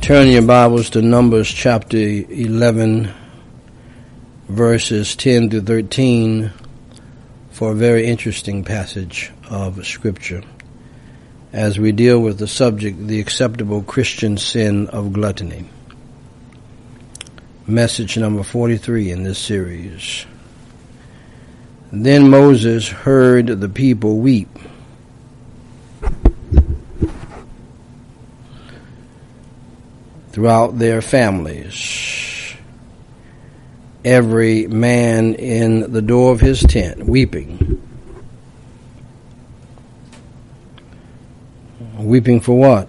Turn your Bibles to Numbers chapter 11, verses 10 to 13 for a very interesting passage of Scripture as we deal with the subject, the acceptable Christian sin of gluttony. Message number 43 in this series. Then Moses heard the people weep. Throughout their families, every man in the door of his tent weeping. Weeping for what?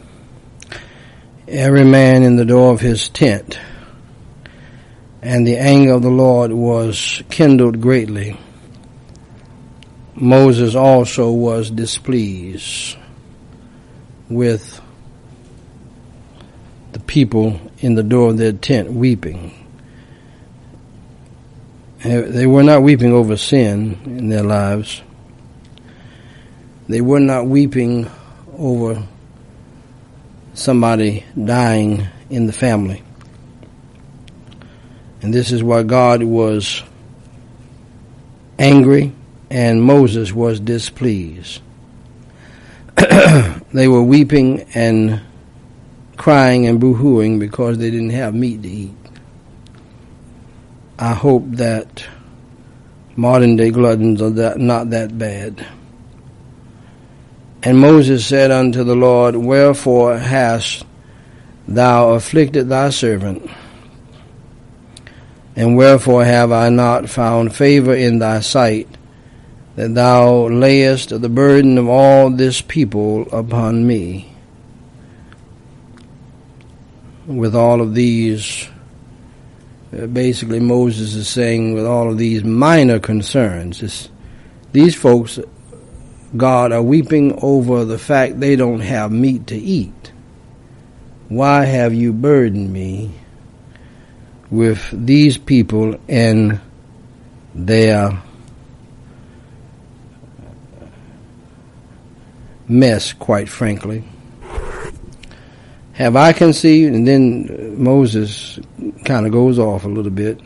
Every man in the door of his tent. And the anger of the Lord was kindled greatly. Moses also was displeased with the people in the door of their tent weeping. They were not weeping over sin in their lives. They were not weeping over somebody dying in the family. And this is why God was angry and Moses was displeased. They were weeping and crying and boo-hooing because they didn't have meat to eat. I hope that modern day gluttons are not that bad. And Moses said unto the Lord, Wherefore hast thou afflicted thy servant? And wherefore have I not found favor in thy sight, that thou layest the burden of all this people upon me? With all of these, basically Moses is saying with all of these minor concerns, these folks, God, are weeping over the fact they don't have meat to eat. Why have you burdened me with these people and their mess, quite frankly? Have I conceived? And then Moses kind of goes off a little bit.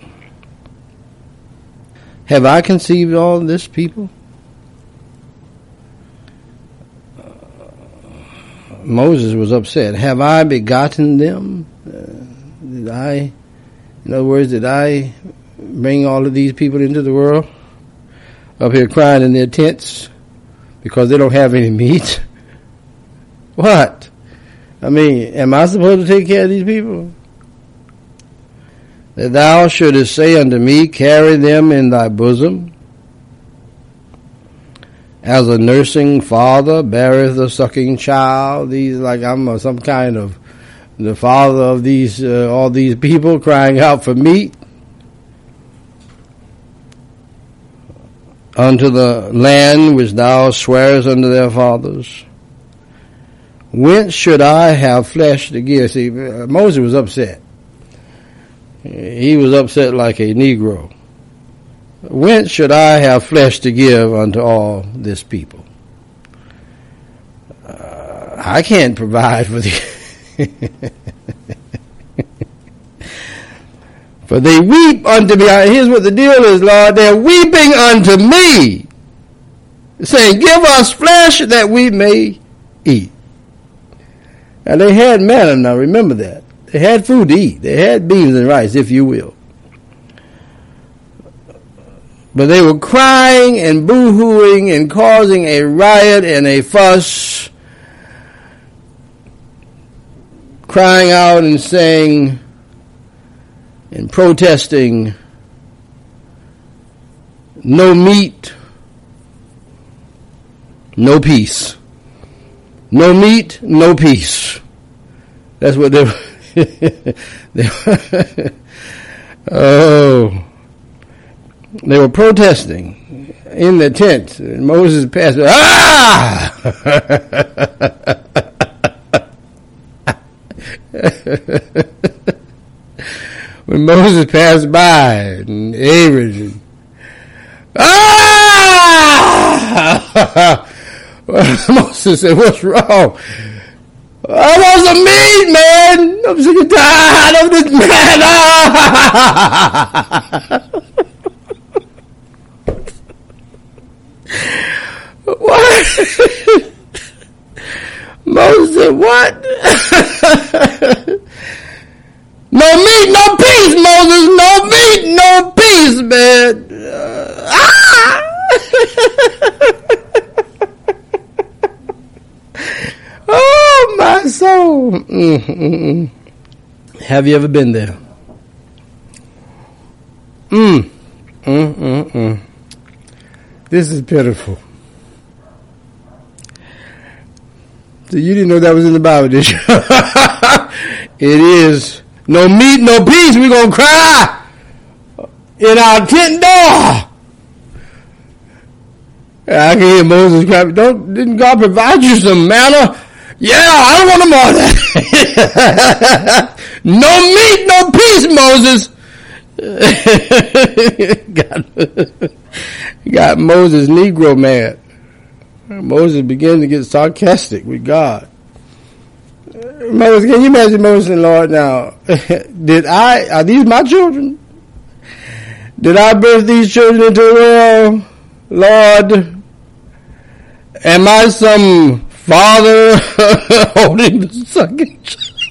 Have I conceived all this people? Moses was upset. Have I begotten them? In other words, did I bring all of these people into the world? Up here crying in their tents because they don't have any meat? What? I mean, am I supposed to take care of these people? That thou shouldest say unto me, Carry them in thy bosom, as a nursing father beareth a sucking child. These, like I'm some kind of the father of these all these people crying out for meat. Unto the land which thou swearest unto their fathers. Whence should I have flesh to give? See, Moses was upset. He was upset like a Negro. Whence should I have flesh to give unto all this people? I can't provide for the... For they weep unto me. Here's what the deal is, Lord. They're weeping unto me, saying, Give us flesh that we may eat. Now they had manna, now remember that. They had food to eat. They had beans and rice, if you will. But they were crying and boo-hooing and causing a riot and a fuss, crying out and saying and protesting, no meat, no peace. No meat, no peace. That's what they were. They were protesting in the tent. And Moses passed. When Moses passed by, and Aaron, Moses said, "What's wrong? I want some meat, man. I'm sick and tired of this man. What? Moses said, what? No meat, no peace, Moses. No meat, no peace, man. Oh, my soul. Have you ever been there? This is pitiful. So you didn't know that was in the Bible, did you? It is. No meat, no peace. We're going to cry in our tent door. I can hear Moses cry. Didn't God provide you some manna? Yeah, I don't want no more of that. No meat, no peace, Moses. Got Moses Negro mad. Moses began to get sarcastic with God. Moses, can you imagine Moses and Lord now? Are these my children? Did I birth these children into the world? Lord, am I some father holding the sucking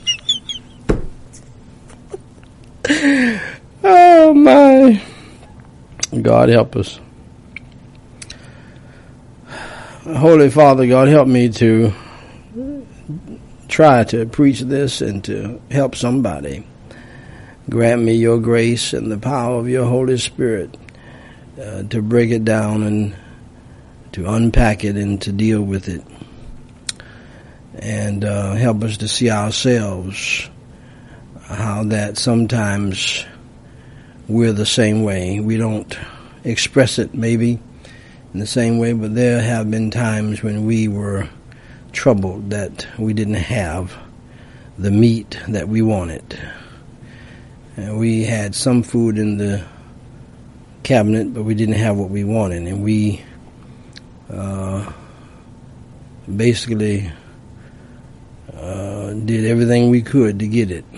child? Oh my. God help us. Holy Father, God, help me to try to preach this and to help somebody. Grant me your grace and the power of your Holy Spirit to break it down and to unpack it and to deal with it. And help us to see ourselves how that sometimes we're the same way. We don't express it maybe in the same way, but there have been times when we were troubled that we didn't have the meat that we wanted. And we had some food in the cabinet, but we didn't have what we wanted. And we basically did everything we could to get it.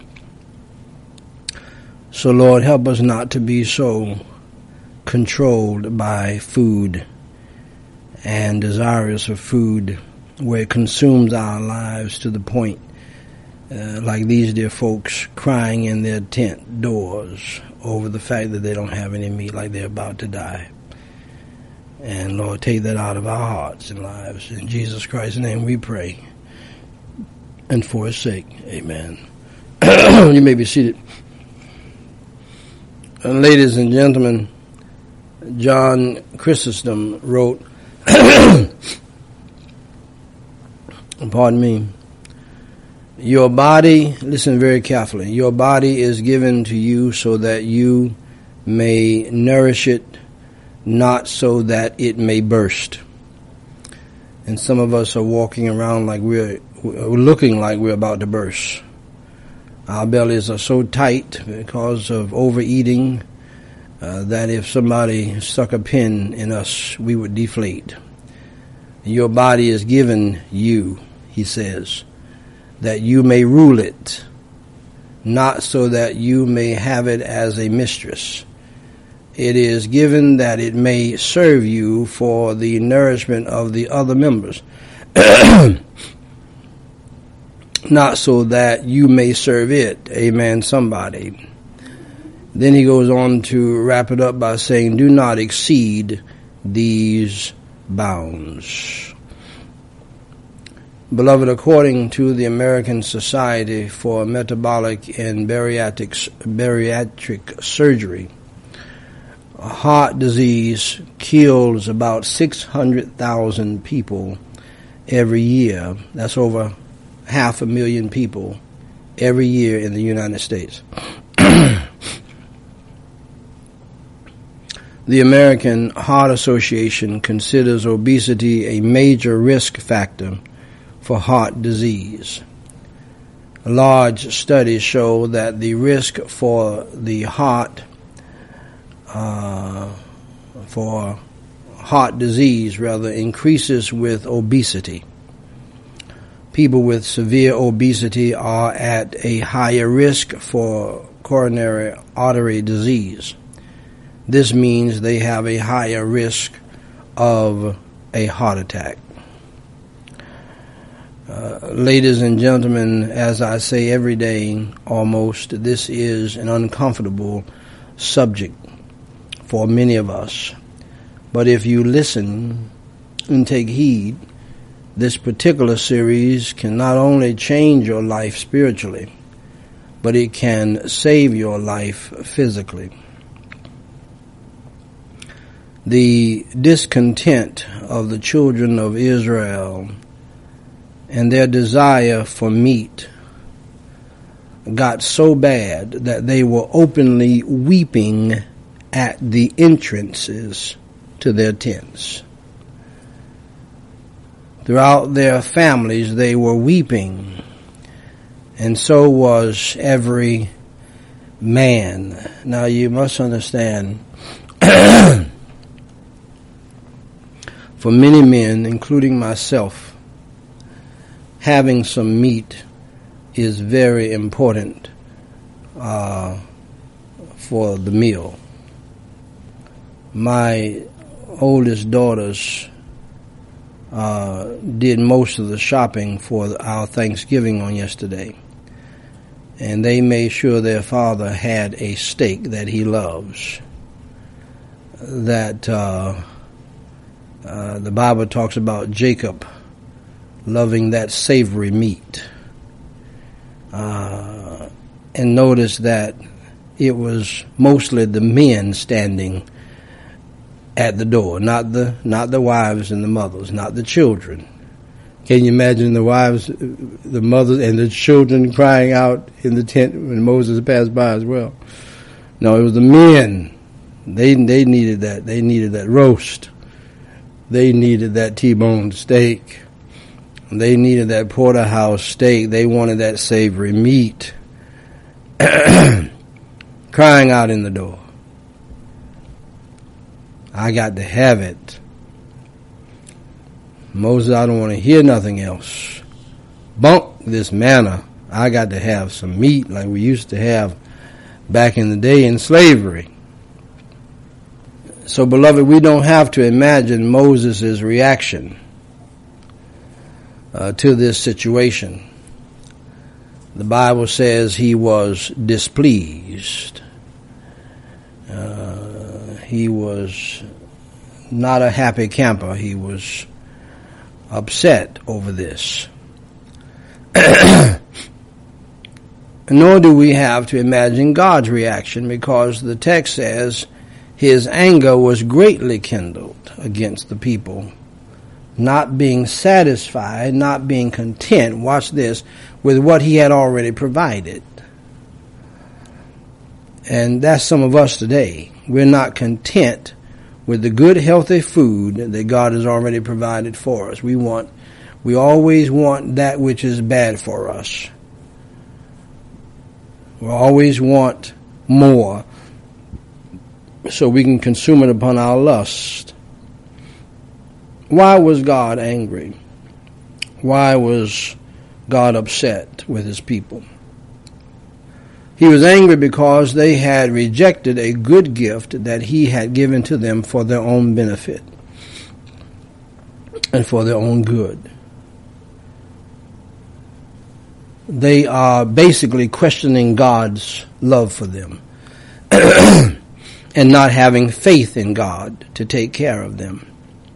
So, Lord, help us not to be so controlled by food and desirous of food where it consumes our lives to the point like these dear folks crying in their tent doors over the fact that they don't have any meat, like they're about to die. And Lord, take that out of our hearts and lives. In Jesus Christ's name we pray. And for his sake, amen. You may be seated. And ladies and gentlemen, John Chrysostom wrote, pardon me, your body, listen very carefully, your body is given to you so that you may nourish it, not so that it may burst. And some of us are walking around like we're looking like we're about to burst. Our bellies are so tight because of overeating that if somebody stuck a pin in us, we would deflate. Your body is given you, he says, that you may rule it, not so that you may have it as a mistress. It is given that it may serve you for the nourishment of the other members, not so that you may serve it. Amen, somebody. Then he goes on to wrap it up by saying, do not exceed these bounds. Beloved, according to the American Society for Metabolic and Bariatric Surgery, heart disease kills about 600,000 people every year. That's over 500,000 people every year in the United States. The American Heart Association considers obesity a major risk factor for heart disease. Large studies show that the risk for the heart disease increases with obesity. people with severe obesity are at a higher risk for coronary artery disease. This means they have a higher risk of a heart attack. Ladies and gentlemen, as I say every day almost, this is an uncomfortable subject for many of us. But if you listen and take heed, this particular series can not only change your life spiritually, but it can save your life physically. The discontent of the children of Israel and their desire for meat got so bad that they were openly weeping at the entrances to their tents. Throughout their families, they were weeping, and so was every man. Now, you must understand, for many men, including myself, having some meat is very important for the meal. My oldest daughters did most of the shopping for our Thanksgiving on yesterday, and they made sure their father had a steak that he loves, that the Bible talks about Jacob loving that savory meat. And notice that it was mostly the men standing at the door, not the wives and the mothers, not the children. Can you imagine the wives, the mothers, and the children crying out in the tent when Moses passed by as well? No, it was the men. They needed that. They needed that roast. They needed that T-bone steak. They needed that porterhouse steak. They wanted that savory meat. Crying out in the door. I got to have it. Moses, I don't want to hear nothing else. Bunk this manna. I got to have some meat like we used to have back in the day in slavery. So, beloved, we don't have to imagine Moses' reaction to this situation. The Bible says he was displeased. He was not a happy camper. He was upset over this. Nor do we have to imagine God's reaction, because the text says his anger was greatly kindled against the people, not being satisfied, not being content, watch this, with what he had already provided. And that's some of us today. We're not content with the good, healthy food that God has already provided for us. We always want that which is bad for us. We always want more so we can consume it upon our lust. Why was God angry? Why was God upset with his people? He was angry because they had rejected a good gift that he had given to them for their own benefit and for their own good. They are basically questioning God's love for them and not having faith in God to take care of them.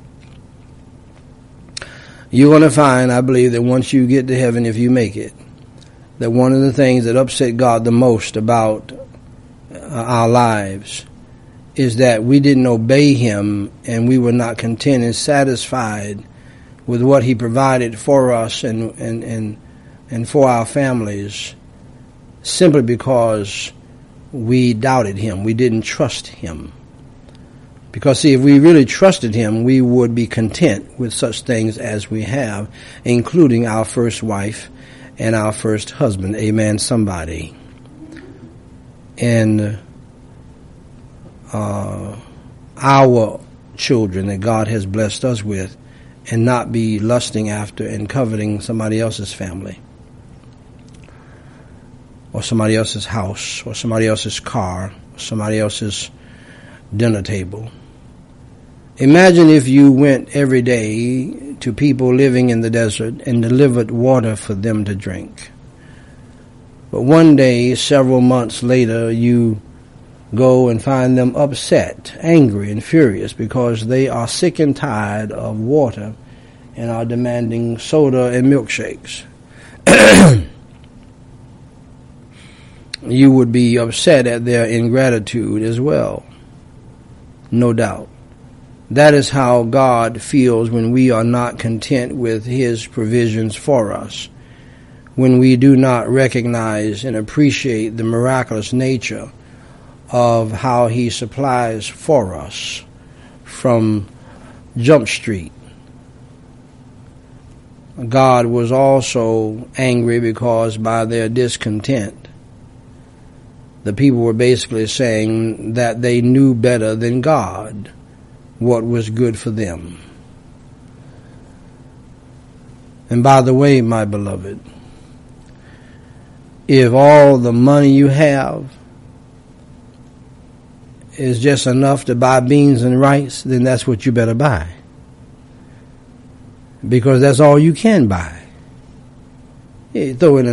You're going to find, I believe, that once you get to heaven, if you make it, that one of the things that upset God the most about our lives is that we didn't obey him and we were not content and satisfied with what he provided for us and for our families, simply because we doubted him. We didn't trust him. Because, see, if we really trusted him, we would be content with such things as we have, including our first wife and our first husband. Amen, somebody. And our children that God has blessed us with, and not be lusting after and coveting somebody else's family, or somebody else's house, or somebody else's car, or somebody else's dinner table. Imagine if you went every day to people living in the desert and delivered water for them to drink. But one day, several months later, you go and find them upset, angry, and furious because they are sick and tired of water and are demanding soda and milkshakes. You would be upset at their ingratitude as well, no doubt. That is how God feels when we are not content with His provisions for us, when we do not recognize and appreciate the miraculous nature of how He supplies for us from Jump Street. God was also angry because by their discontent, the people were basically saying that they knew better than God what was good for them. And by the way, my beloved, if all the money you have is just enough to buy beans and rice, then that's what you better buy. Because that's all you can buy. You throw in a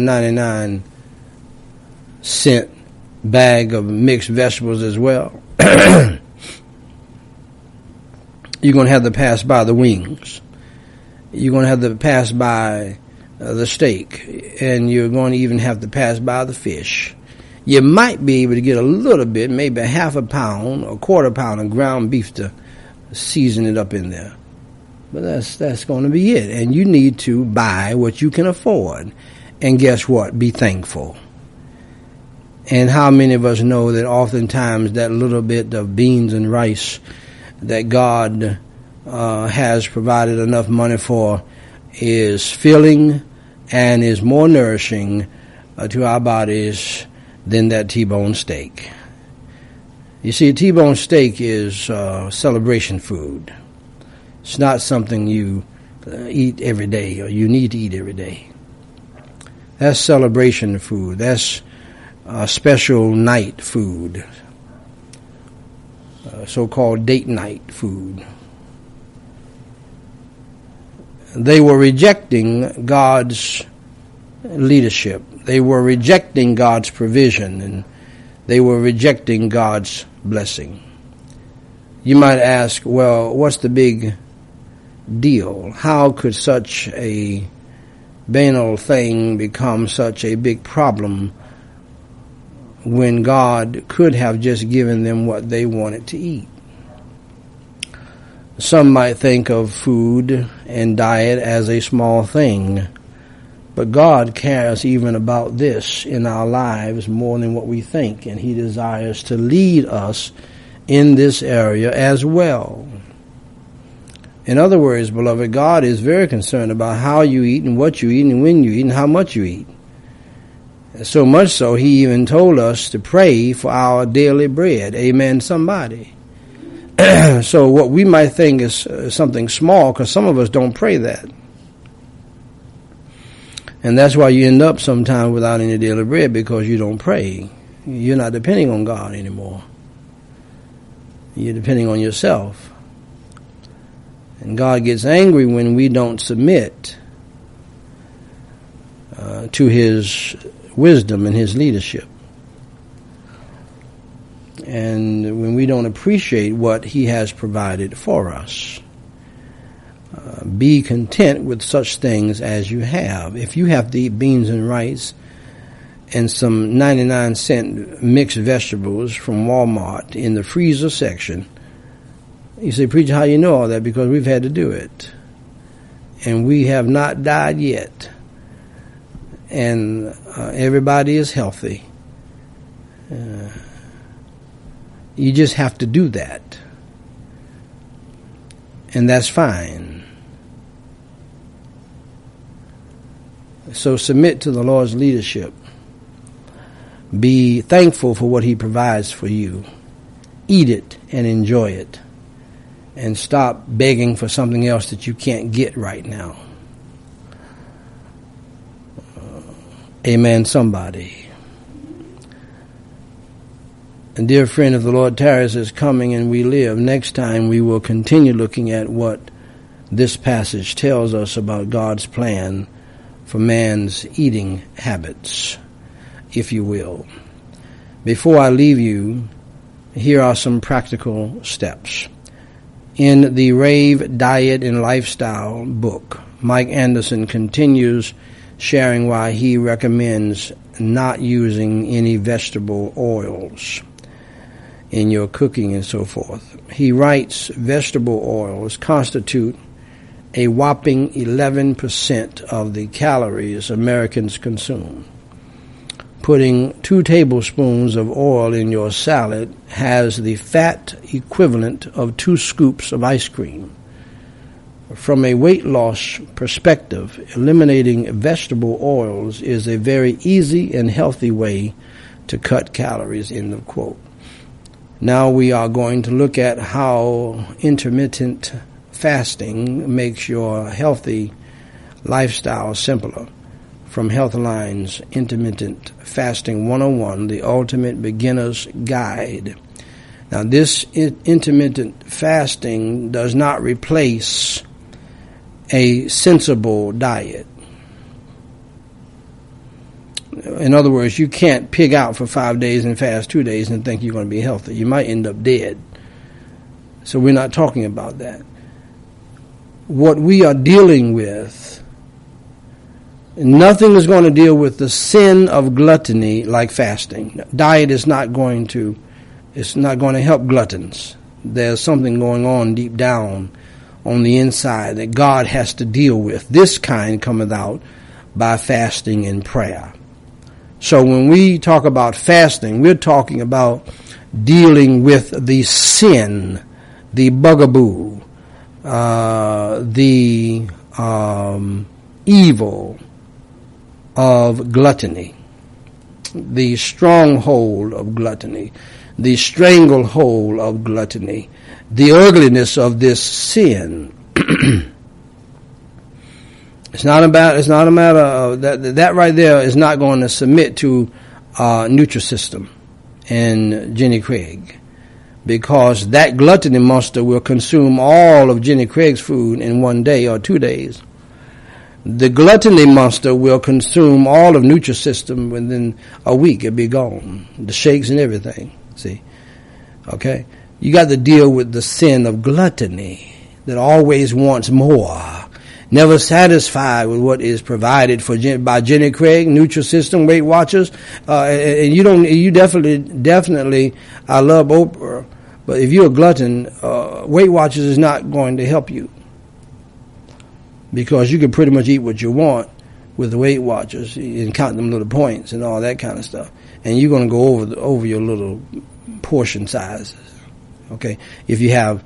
99-cent bag of mixed vegetables as well. You're going to have to pass by the wings. You're going to have to pass by the steak. And you're going to even have to pass by the fish. You might be able to get a little bit, maybe a half a pound, a quarter pound of ground beef to season it up in there. But that's going to be it. And you need to buy what you can afford. And guess what? Be thankful. And how many of us know that oftentimes that little bit of beans and rice that God has provided enough money for is filling and is more nourishing to our bodies than that T-bone steak. You see, T-bone steak is celebration food. It's not something you eat every day or you need to eat every day. That's celebration food. That's special night food. So-called date night food. They were rejecting God's leadership. They were rejecting God's provision, and they were rejecting God's blessing. You might ask, well, what's the big deal? How could such a banal thing become such a big problem when God could have just given them what they wanted to eat? Some might think of food and diet as a small thing, but God cares even about this in our lives more than what we think, and He desires to lead us in this area as well. In other words, beloved, God is very concerned about how you eat and what you eat and when you eat and how much you eat. So much so, He even told us to pray for our daily bread. Amen, somebody. So what we might think is something small, because some of us don't pray that. And that's why you end up sometimes without any daily bread, because you don't pray. You're not depending on God anymore. You're depending on yourself. And God gets angry when we don't submit to His wisdom and His leadership. And when we don't appreciate what He has provided for us. Be content with such things as you have. If you have to eat beans and rice and some 99-cent mixed vegetables from Walmart in the freezer section, you say, preacher, how you know all that? Because we've had to do it. And we have not died yet. And everybody is healthy. You just have to do that. And that's fine. So submit to the Lord's leadership. Be thankful for what He provides for you. Eat it and enjoy it. and stop begging for something else that you can't get right now. Amen, somebody. And dear friend, if the Lord tarries is coming and we live, next time we will continue looking at what this passage tells us about God's plan for man's eating habits, if you will. Before I leave you, here are some practical steps. In the Rave Diet and Lifestyle book, Mike Anderson continues sharing why he recommends not using any vegetable oils in your cooking and so forth. He writes, vegetable oils constitute a whopping 11% of the calories Americans consume. Putting 2 tablespoons of oil in your salad has the fat equivalent of 2 scoops of ice cream. From a weight loss perspective, eliminating vegetable oils is a very easy and healthy way to cut calories, end of quote. Now we are going to look at how intermittent fasting makes your healthy lifestyle simpler. From Healthline's Intermittent Fasting 101, the Ultimate Beginner's Guide. Now, this intermittent fasting does not replace a sensible diet. In other words, you can't pig out for 5 days and fast 2 days and think you're going to be healthy. You might end up dead. So we're not talking about that. What we are dealing with, nothing is going to deal with the sin of gluttony like fasting. Diet is not going to, it's not going to help gluttons. There's something going on deep down on the inside that God has to deal with. This kind cometh out by fasting and prayer. So when we talk about fasting, we're talking about dealing with the sin, the bugaboo, the evil of gluttony, the stronghold of gluttony, the stranglehold of gluttony, the ugliness of this sin. It's not a matter of that right there is not going to submit to Nutrisystem and Jenny Craig, because that gluttony monster will consume all of Jenny Craig's food in 1 day or 2 days. The gluttony monster will consume all of Nutrisystem within a week. It'll be gone. The shakes and everything. See? Okay? You got to deal with the sin of gluttony that always wants more. Never satisfied with what is provided for by Jenny Craig, Nutrisystem, Weight Watchers. And you definitely, I love Oprah, but if you're a glutton, Weight Watchers is not going to help you. Because you can pretty much eat what you want with the Weight Watchers and count them little points and all that kind of stuff. And you're going to go over your little portion sizes. Okay? If you have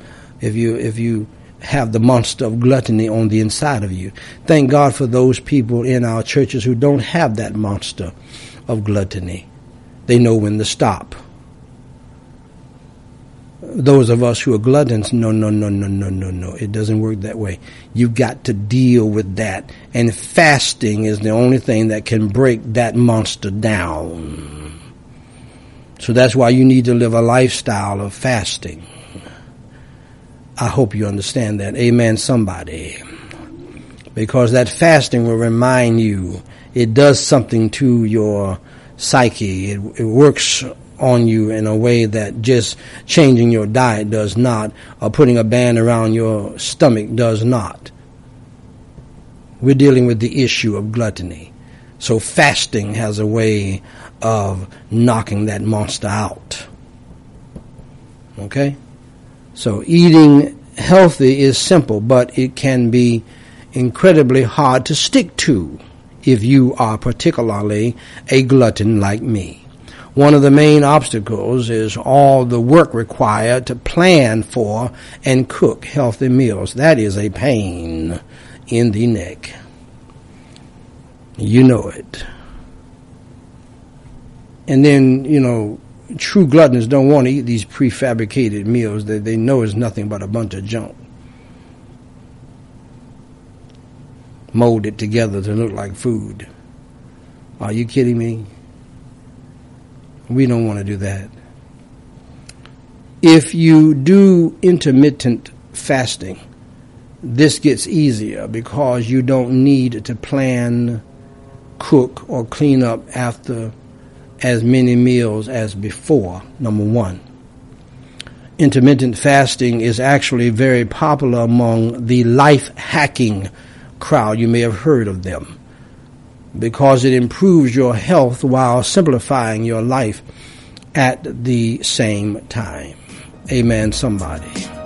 the monster of gluttony on the inside of you. Thank God for those people in our churches who don't have that monster of gluttony. They know when to stop. Those of us who are gluttons, no. It doesn't work that way. You've got to deal with that. And fasting is the only thing that can break that monster down. So that's why you need to live a lifestyle of fasting. I hope you understand that. Amen, somebody. Because that fasting will remind you, it does something to your psyche. It works on you in a way that just changing your diet does not, or putting a band around your stomach does not. We're dealing with the issue of gluttony. So fasting has a way of knocking that monster out. Okay? So eating healthy is simple, but it can be incredibly hard to stick to if you are particularly a glutton like me. One of the main obstacles is all the work required to plan for and cook healthy meals. That is a pain in the neck. You know it. And then, true gluttons don't want to eat these prefabricated meals that they know is nothing but a bunch of junk molded together to look like food. Are you kidding me? We don't want to do that. If you do intermittent fasting, this gets easier because you don't need to plan, cook, or clean up after as many meals as before, number one. Intermittent fasting is actually very popular among the life-hacking crowd. You may have heard of them because it improves your health while simplifying your life at the same time. Amen, somebody.